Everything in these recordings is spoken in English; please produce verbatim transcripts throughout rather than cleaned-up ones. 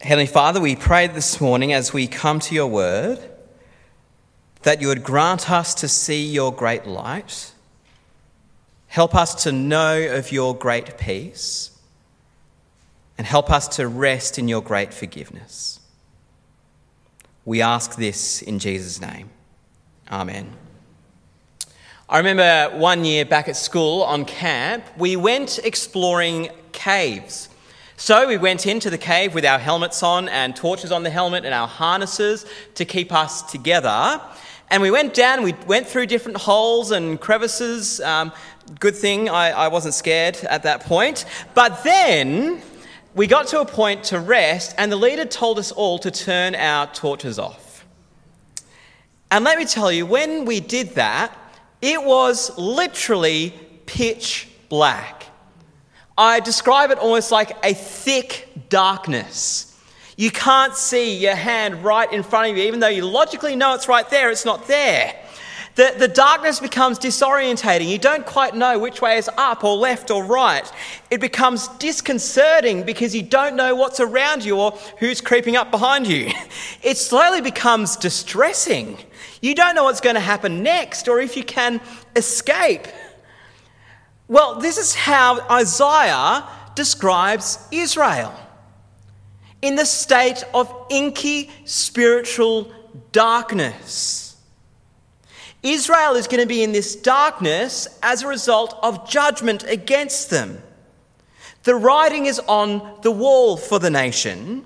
Heavenly Father, we pray this morning as we come to your word that you would grant us to see your great light, help us to know of your great peace, and help us to rest in your great forgiveness. We ask this in Jesus' name. Amen. I remember one year back at school on camp, we went exploring caves. So we went into the cave with our helmets on and torches on the helmet and our harnesses to keep us together. And we went down, we went through different holes and crevices. Um, good thing I, I wasn't scared at that point. But then we got to a point to rest and the leader told us all to turn our torches off. And let me tell you, when we did that, it was literally pitch black. I describe it almost like a thick darkness. You can't see your hand right in front of you, even though you logically know it's right there, it's not there. The, the darkness becomes disorientating. You don't quite know which way is up or left or right. It becomes disconcerting because you don't know what's around you or who's creeping up behind you. It slowly becomes distressing. You don't know what's going to happen next or if you can escape. Well, this is how Isaiah describes Israel. In the state of inky spiritual darkness. Israel is going to be in this darkness as a result of judgment against them. The writing is on the wall for the nation.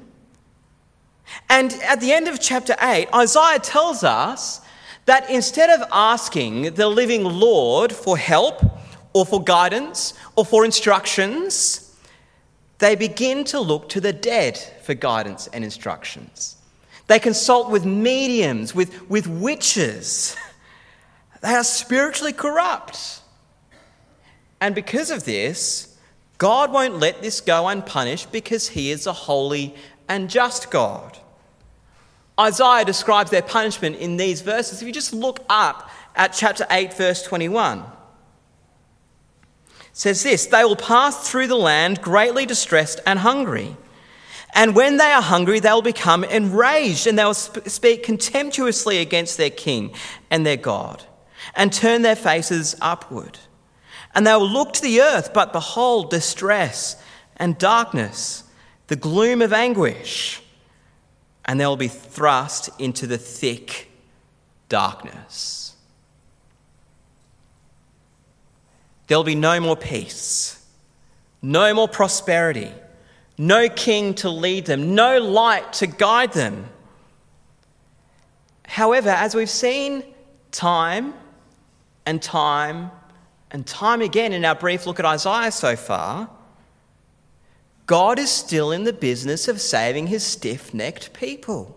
And at the end of chapter eight, Isaiah tells us that instead of asking the living Lord for help, or for guidance, or for instructions, they begin to look to the dead for guidance and instructions. They consult with mediums, with, with witches. They are spiritually corrupt. And because of this, God won't let this go unpunished because he is a holy and just God. Isaiah describes their punishment in these verses. If you just look up at chapter eight, verse twenty-one. It says this, they will pass through the land greatly distressed and hungry. And when they are hungry, they will become enraged and they will sp- speak contemptuously against their king and their God and turn their faces upward. And they will look to the earth, but behold distress and darkness, the gloom of anguish, and they will be thrust into the thick darkness. There'll be no more peace, no more prosperity, no king to lead them, no light to guide them. However, as we've seen time and time and time again in our brief look at Isaiah so far, God is still in the business of saving his stiff-necked people.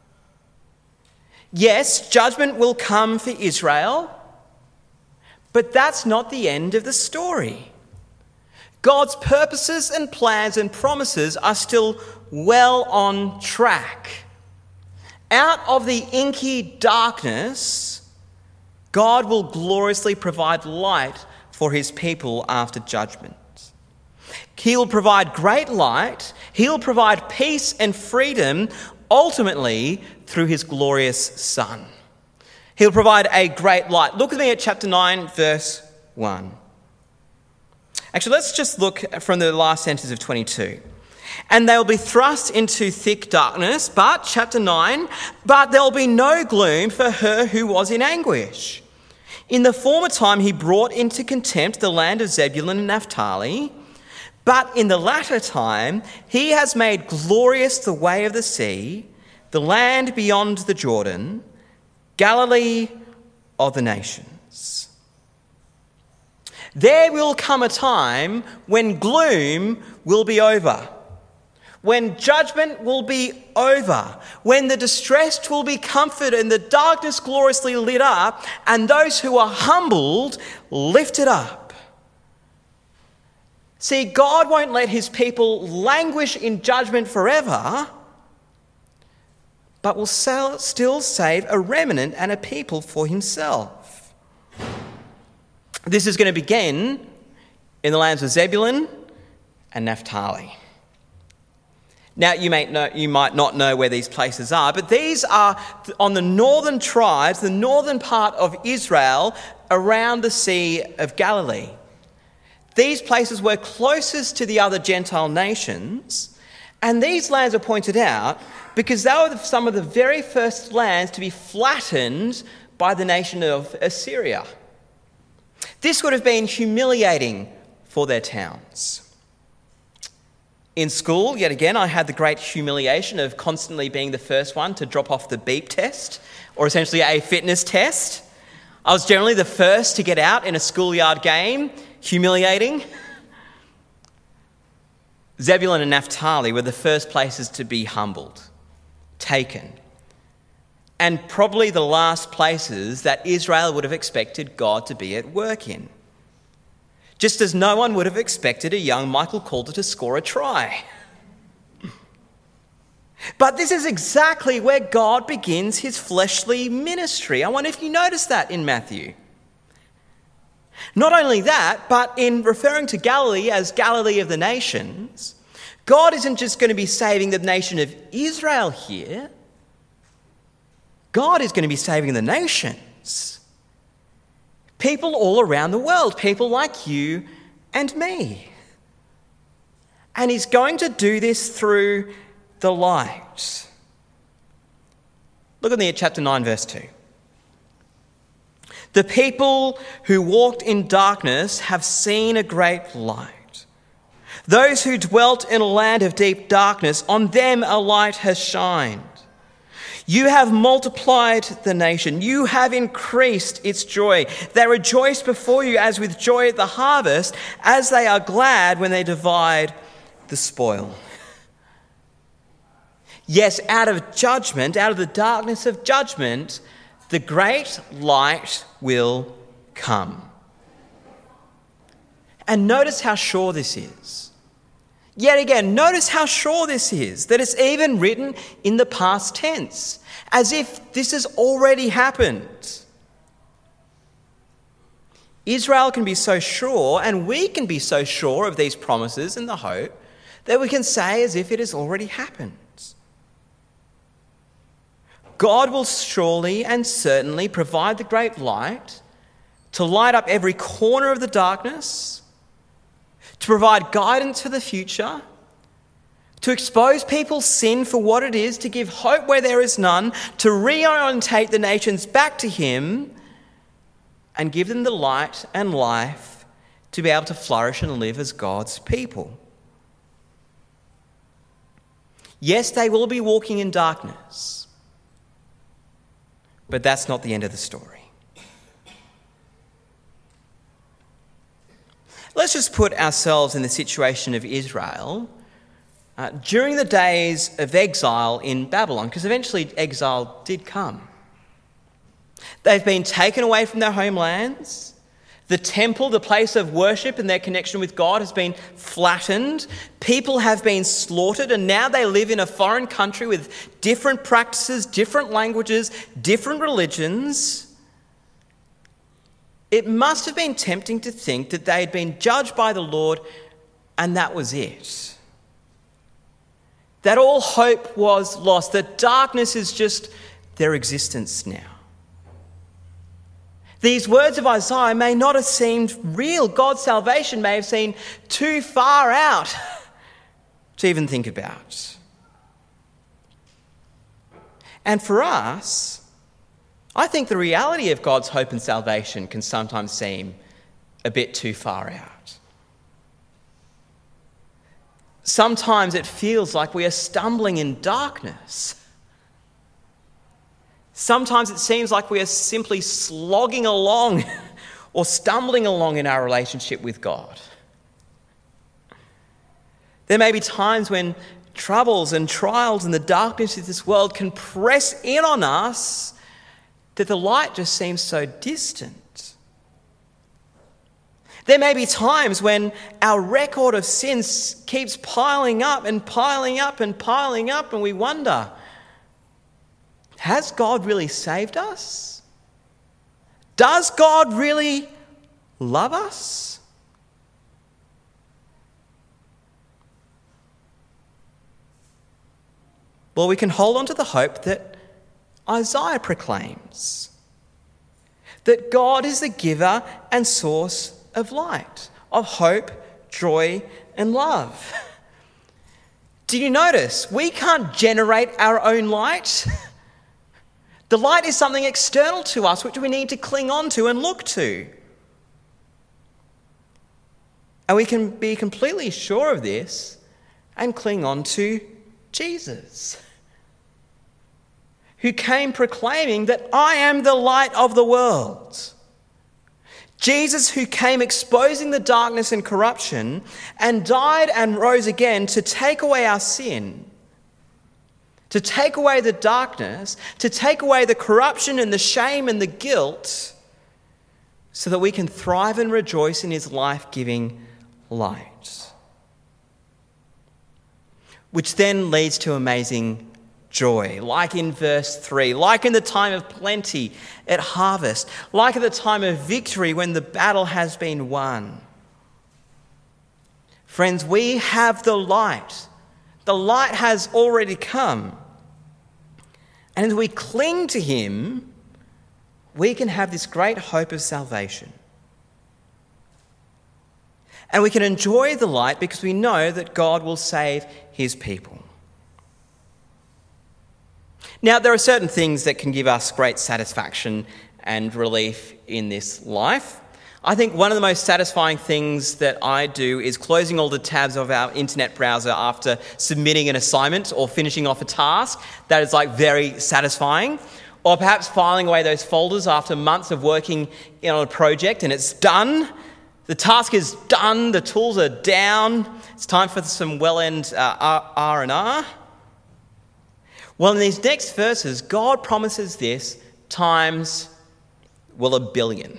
Yes, judgment will come for Israel, but that's not the end of the story. God's purposes and plans and promises are still well on track. Out of the inky darkness, God will gloriously provide light for his people after judgment. He'll provide great light. He'll provide peace and freedom, ultimately through his glorious Son. He'll provide a great light. Look with me at chapter nine, verse one. Actually, let's just look from the last sentence of twenty-two. And they'll be thrust into thick darkness, but, chapter nine, but there'll be no gloom for her who was in anguish. In the former time he brought into contempt the land of Zebulun and Naphtali, but in the latter time he has made glorious the way of the sea, the land beyond the Jordan, Galilee of the nations. There will come a time when gloom will be over, when judgment will be over, when the distressed will be comforted and the darkness gloriously lit up, and those who are humbled lifted up. See, God won't let his people languish in judgment forever, but will still save a remnant and a people for himself. This is going to begin in the lands of Zebulun and Naphtali. Now, you may know, you might not know where these places are, but these are on the northern tribes, the northern part of Israel, around the Sea of Galilee. These places were closest to the other Gentile nations, and these lands are pointed out because they were some of the very first lands to be flattened by the nation of Assyria. This would have been humiliating for their towns. In school, yet again, I had the great humiliation of constantly being the first one to drop off the beep test, or essentially a fitness test. I was generally the first to get out in a schoolyard game. Humiliating. Zebulun and Naphtali were the first places to be humbled, taken, and probably the last places that Israel would have expected God to be at work in. Just as no one would have expected a young Michael Calder to score a try. But this is exactly where God begins his fleshly ministry. I wonder if you notice that in Matthew. Not only that, but in referring to Galilee as Galilee of the nations, God isn't just going to be saving the nation of Israel here. God is going to be saving the nations. People all around the world, people like you and me. And he's going to do this through the light. Look at me at chapter nine, verse two. The people who walked in darkness have seen a great light. Those who dwelt in a land of deep darkness, on them a light has shined. You have multiplied the nation. You have increased its joy. They rejoice before you as with joy at the harvest, as they are glad when they divide the spoil. Yes, out of judgment, out of the darkness of judgment, the great light will come. And notice how sure this is. Yet again, notice how sure this is, that it's even written in the past tense, as if this has already happened. Israel can be so sure, and we can be so sure of these promises and the hope, that we can say as if it has already happened. God will surely and certainly provide the great light to light up every corner of the darkness, to provide guidance for the future, to expose people's sin for what it is, to give hope where there is none, to reorientate the nations back to him and give them the light and life to be able to flourish and live as God's people. Yes, they will be walking in darkness, but that's not the end of the story. Let's just put ourselves in the situation of Israel uh, during the days of exile in Babylon, because eventually exile did come. They've been taken away from their homelands. The temple, the place of worship and their connection with God, has been flattened. People have been slaughtered, and now they live in a foreign country with different practices, different languages, different religions. It must have been tempting to think that they had been judged by the Lord and that was it. That all hope was lost, that darkness is just their existence now. These words of Isaiah may not have seemed real. God's salvation may have seemed too far out to even think about. And for us, I think the reality of God's hope and salvation can sometimes seem a bit too far out. Sometimes it feels like we are stumbling in darkness. Sometimes it seems like we are simply slogging along or stumbling along in our relationship with God. There may be times when troubles and trials and the darkness of this world can press in on us that the light just seems so distant. There may be times when our record of sins keeps piling up and piling up and piling up, and we wonder, has God really saved us? Does God really love us? Well, we can hold on to the hope that Isaiah proclaims, that God is the giver and source of light, of hope, joy, and love. Did you notice? We can't generate our own light. The light is something external to us which we need to cling on to and look to. And we can be completely sure of this and cling on to Jesus, who came proclaiming that I am the light of the world. Jesus, who came exposing the darkness and corruption and died and rose again to take away our sin, to take away the darkness, to take away the corruption and the shame and the guilt, so that we can thrive and rejoice in his life-giving light. Which then leads to amazing joy, like in verse three, like in the time of plenty at harvest, like at the time of victory when the battle has been won. Friends, we have the light. The light has already come. And as we cling to him, we can have this great hope of salvation. And we can enjoy the light because we know that God will save his people. Now, there are certain things that can give us great satisfaction and relief in this life. I think one of the most satisfying things that I do is closing all the tabs of our internet browser after submitting an assignment or finishing off a task. That is like very satisfying. Or perhaps filing away those folders after months of working on a project and it's done. The task is done, the tools are down, it's time for some well-end uh, R and R. Well, in these next verses, God promises this times, well, a billion.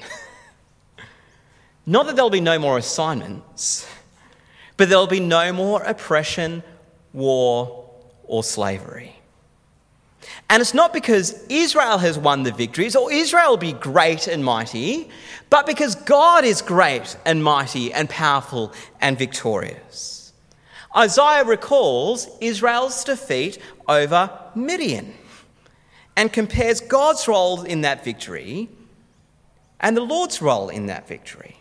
Not that there'll be no more assignments, but there'll be no more oppression, war, or slavery. And it's not because Israel has won the victories or Israel will be great and mighty, but because God is great and mighty and powerful and victorious. Isaiah recalls Israel's defeat over Midian and compares God's role in that victory and the Lord's role in that victory.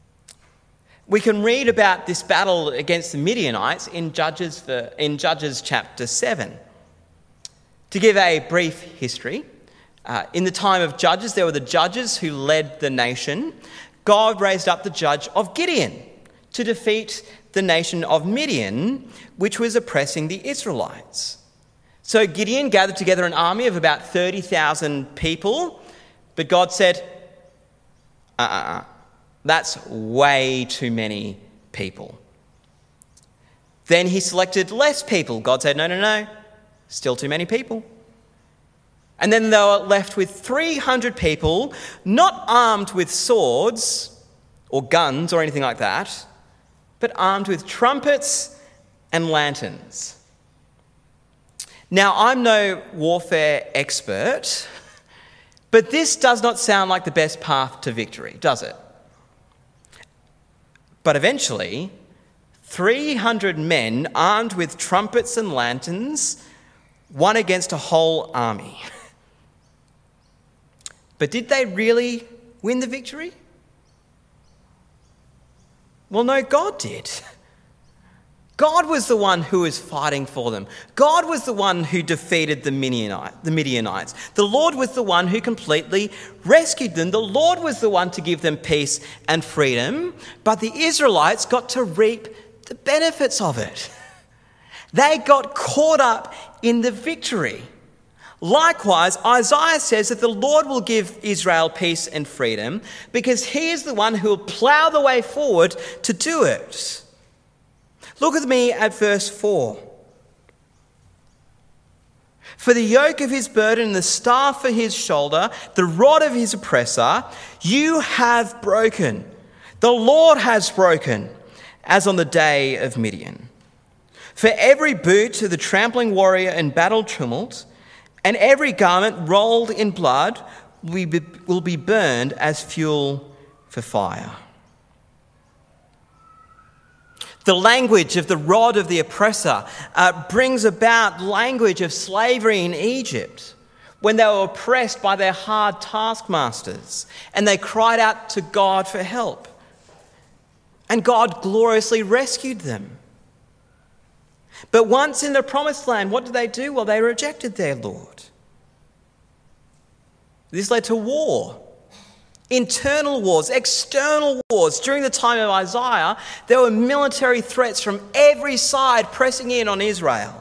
We can read about this battle against the Midianites in Judges, in Judges chapter seven. To give a brief history, uh, in the time of Judges, there were the judges who led the nation. God raised up the judge of Gideon to defeat the nation of Midian, which was oppressing the Israelites. So Gideon gathered together an army of about thirty thousand people, but God said, uh-uh, that's way too many people. Then he selected less people. God said, no, no, no. Still too many people. And then they were left with three hundred people, not armed with swords or guns or anything like that, but armed with trumpets and lanterns. Now, I'm no warfare expert, but this does not sound like the best path to victory, does it? But eventually, three hundred men armed with trumpets and lanterns won against a whole army. But did they really win the victory? Well, no, God did. God was the one who was fighting for them. God was the one who defeated the Midianites. The Lord was the one who completely rescued them. The Lord was the one to give them peace and freedom. But the Israelites got to reap the benefits of it. They got caught up in the victory. Likewise, Isaiah says that the Lord will give Israel peace and freedom because he is the one who will plough the way forward to do it. Look with me at verse four. For the yoke of his burden and the staff for his shoulder, the rod of his oppressor, you have broken. The Lord has broken, as on the day of Midian. For every boot to the trampling warrior in battle tumult, and every garment rolled in blood will be burned as fuel for fire. The language of the rod of the oppressor uh, brings about language of slavery in Egypt when they were oppressed by their hard taskmasters and they cried out to God for help. And God gloriously rescued them. But once in the promised land, what did they do? Well, they rejected their Lord. This led to war. Internal wars, external wars. During the time of Isaiah, there were military threats from every side pressing in on Israel.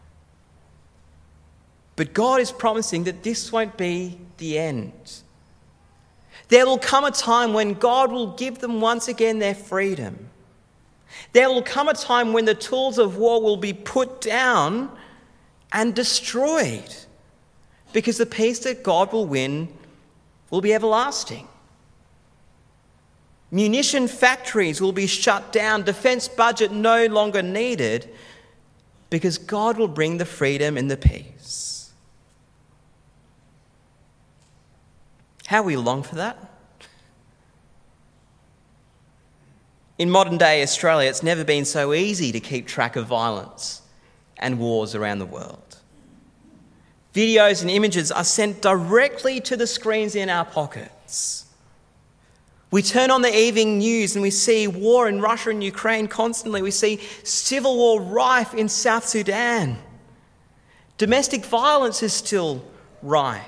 But God is promising that this won't be the end. There will come a time when God will give them once again their freedom. There will come a time when the tools of war will be put down and destroyed, because the peace that God will win will be everlasting. Munition factories will be shut down, defence budget no longer needed, because God will bring the freedom and the peace. How we long for that? In modern day Australia, it's never been so easy to keep track of violence and wars around the world. Videos and images are sent directly to the screens in our pockets. We turn on the evening news and we see war in Russia and Ukraine constantly. We see civil war rife in South Sudan. Domestic violence is still rife.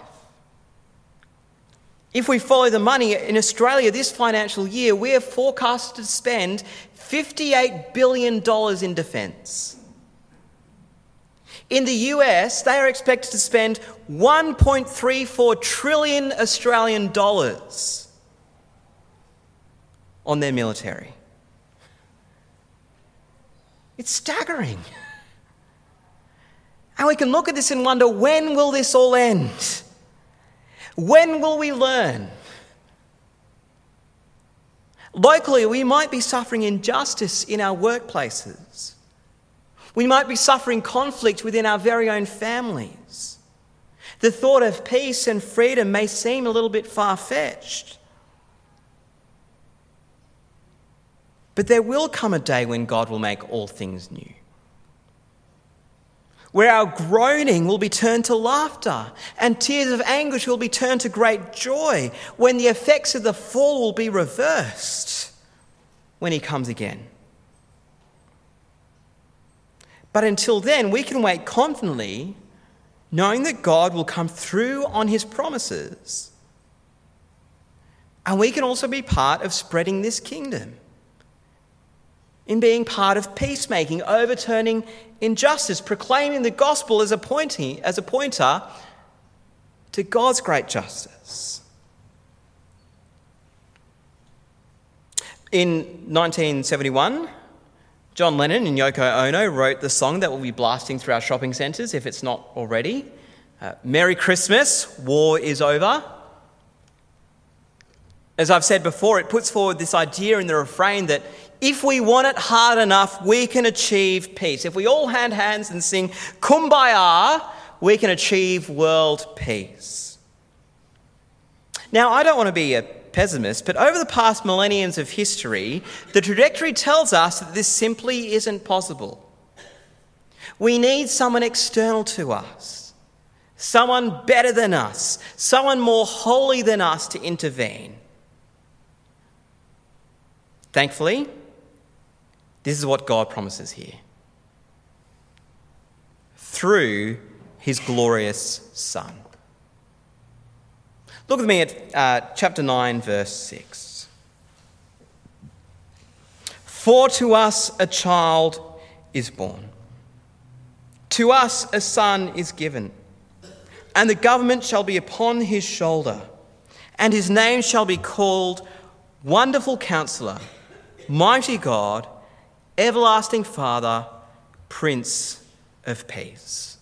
If we follow the money in Australia this financial year, we are forecasted to spend fifty-eight billion dollars in defence. In the U S, they are expected to spend one point three four trillion Australian dollars on their military. It's staggering. And we can look at this and wonder, when will this all end? When will we learn? Locally, we might be suffering injustice in our workplaces. We might be suffering conflict within our very own families. The thought of peace and freedom may seem a little bit far-fetched. But there will come a day when God will make all things new, where our groaning will be turned to laughter and tears of anguish will be turned to great joy, when the effects of the fall will be reversed when he comes again. But until then, we can wait confidently, knowing that God will come through on his promises. And we can also be part of spreading this kingdom, in being part of peacemaking, overturning injustice, proclaiming the gospel as a pointing, as a pointer to God's great justice. In nineteen seventy-one, John Lennon and Yoko Ono wrote the song that will be blasting through our shopping centres, if it's not already. Uh, Merry Christmas, war is over. As I've said before, it puts forward this idea in the refrain that if we want it hard enough, we can achieve peace. If we all hand hands and sing Kumbaya, we can achieve world peace. Now, I don't want to be a pessimist, but over the past millenniums of history, the trajectory tells us that this simply isn't possible. We need someone external to us, someone better than us, someone more holy than us to intervene. Thankfully, this is what God promises here, through his glorious Son. Look with me at uh, chapter nine, verse six. For to us a child is born, to us a son is given, and the government shall be upon his shoulder, and his name shall be called Wonderful Counselor, Mighty God, Everlasting Father, Prince of Peace.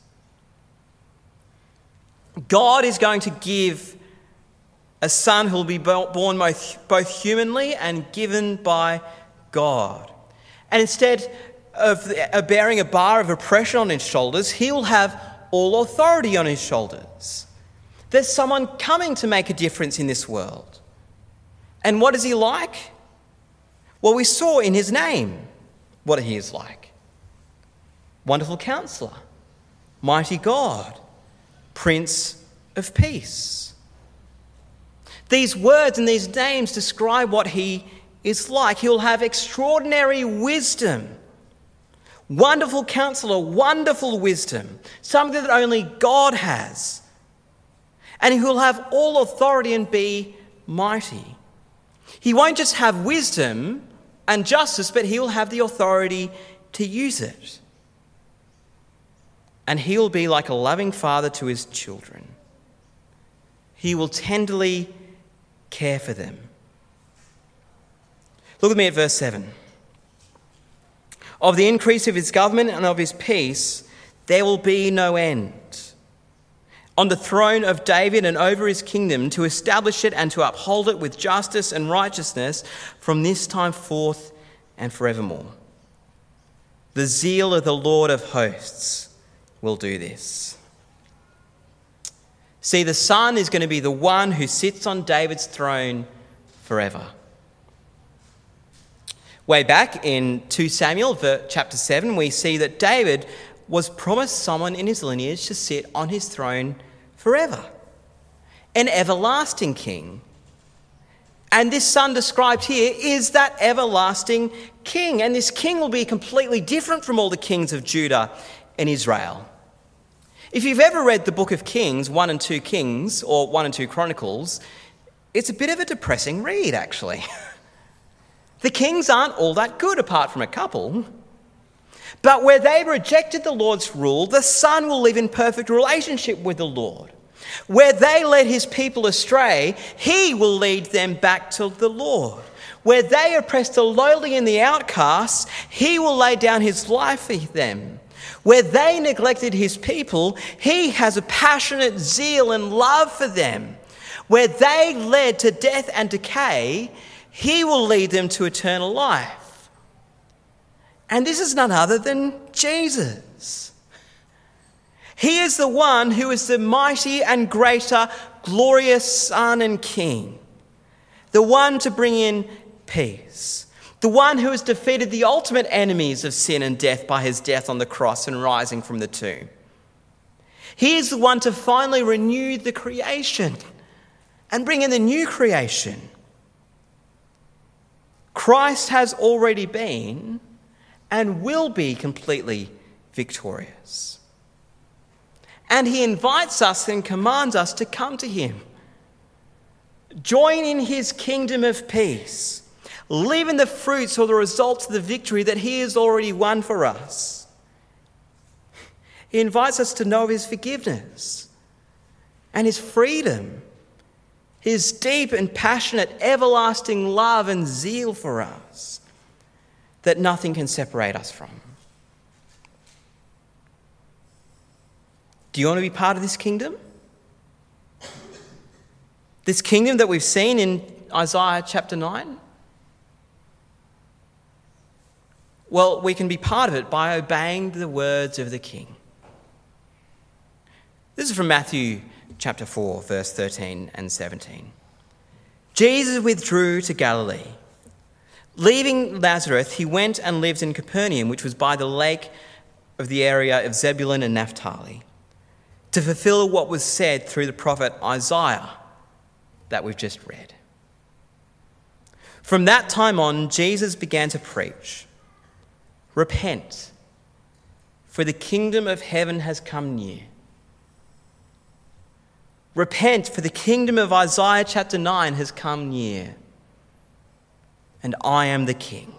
God is going to give a son who will be born both, both humanly and given by God. And instead of bearing a bar of oppression on his shoulders, he will have all authority on his shoulders. There's someone coming to make a difference in this world. And what is he like? Well, we saw in his name, what he is like. Wonderful Counselor, Mighty God, Prince of Peace. These words and these names describe what he is like. He'll have extraordinary wisdom. Wonderful Counselor, wonderful wisdom, something that only God has. And he will have all authority and be mighty. He won't just have wisdom and justice, but he will have the authority to use it. And he will be like a loving father to his children. He will tenderly care for them. Look with me at verse seven. Of the increase of his government and of his peace, there will be no end. On the throne of David and over his kingdom, to establish it and to uphold it with justice and righteousness from this time forth and forevermore. The zeal of the Lord of hosts will do this. See, the Son is going to be the one who sits on David's throne forever. Way back in Second Samuel chapter seven, we see that David was promised someone in his lineage to sit on his throne forever, an everlasting king. And this son described here is that everlasting king. And this king will be completely different from all the kings of Judah and Israel. If you've ever read the book of Kings, one and two Kings, or one and two Chronicles, it's a bit of a depressing read, actually. The kings aren't all that good, apart from a couple. But where they rejected the Lord's rule, the Son will live in perfect relationship with the Lord. Where they led his people astray, he will lead them back to the Lord. Where they oppressed the lowly and the outcasts, he will lay down his life for them. Where they neglected his people, he has a passionate zeal and love for them. Where they led to death and decay, he will lead them to eternal life. And this is none other than Jesus. He is the one who is the mighty and greater, glorious Son and King. The one to bring in peace. The one who has defeated the ultimate enemies of sin and death by his death on the cross and rising from the tomb. He is the one to finally renew the creation and bring in the new creation. Christ has already been and will be completely victorious. And he invites us and commands us to come to him. Join in his kingdom of peace. Live in the fruits or the results of the victory that he has already won for us. He invites us to know his forgiveness and his freedom, his deep and passionate, everlasting love and zeal for us that nothing can separate us from. Do you want to be part of this kingdom? This kingdom that we've seen in Isaiah chapter nine? Well, we can be part of it by obeying the words of the King. This is from Matthew chapter four, verse thirteen and seventeen. Jesus withdrew to Galilee. Leaving Nazareth, he went and lived in Capernaum, which was by the lake of the area of Zebulun and Naphtali, to fulfill what was said through the prophet Isaiah that we've just read. From that time on, Jesus began to preach, "Repent, for the kingdom of heaven has come near. Repent, for the kingdom of Isaiah chapter nine has come near, and I am the King."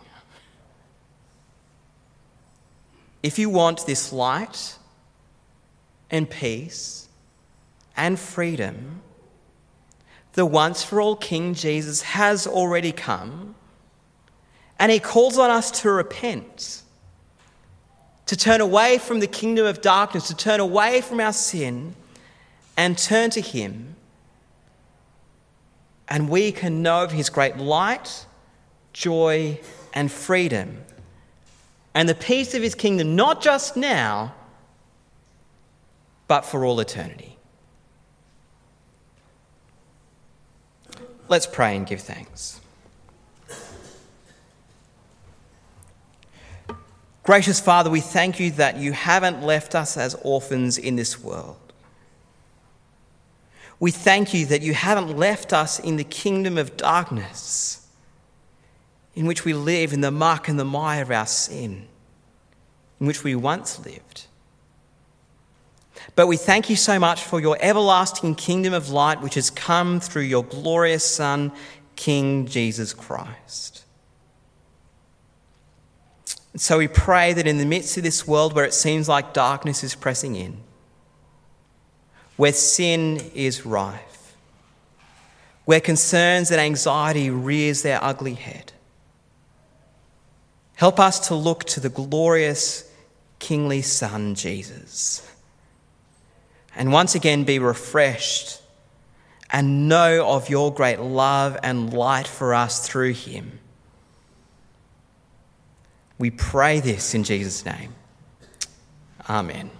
If you want this light and peace and freedom, the once-for-all King Jesus has already come, and he calls on us to repent, to turn away from the kingdom of darkness, to turn away from our sin and turn to him. And we can know of his great light, joy, and freedom, and the peace of his kingdom, not just now, but for all eternity. Let's pray and give thanks. Gracious Father, we thank you that you haven't left us as orphans in this world. We thank you that you haven't left us in the kingdom of darkness in which we live in the muck and the mire of our sin, in which we once lived. But we thank you so much for your everlasting kingdom of light which has come through your glorious Son, King Jesus Christ. And so we pray that in the midst of this world where it seems like darkness is pressing in, where sin is rife, where concerns and anxiety rears their ugly head, help us to look to the glorious kingly Son, Jesus, and once again be refreshed and know of your great love and light for us through him. We pray this in Jesus' name. Amen.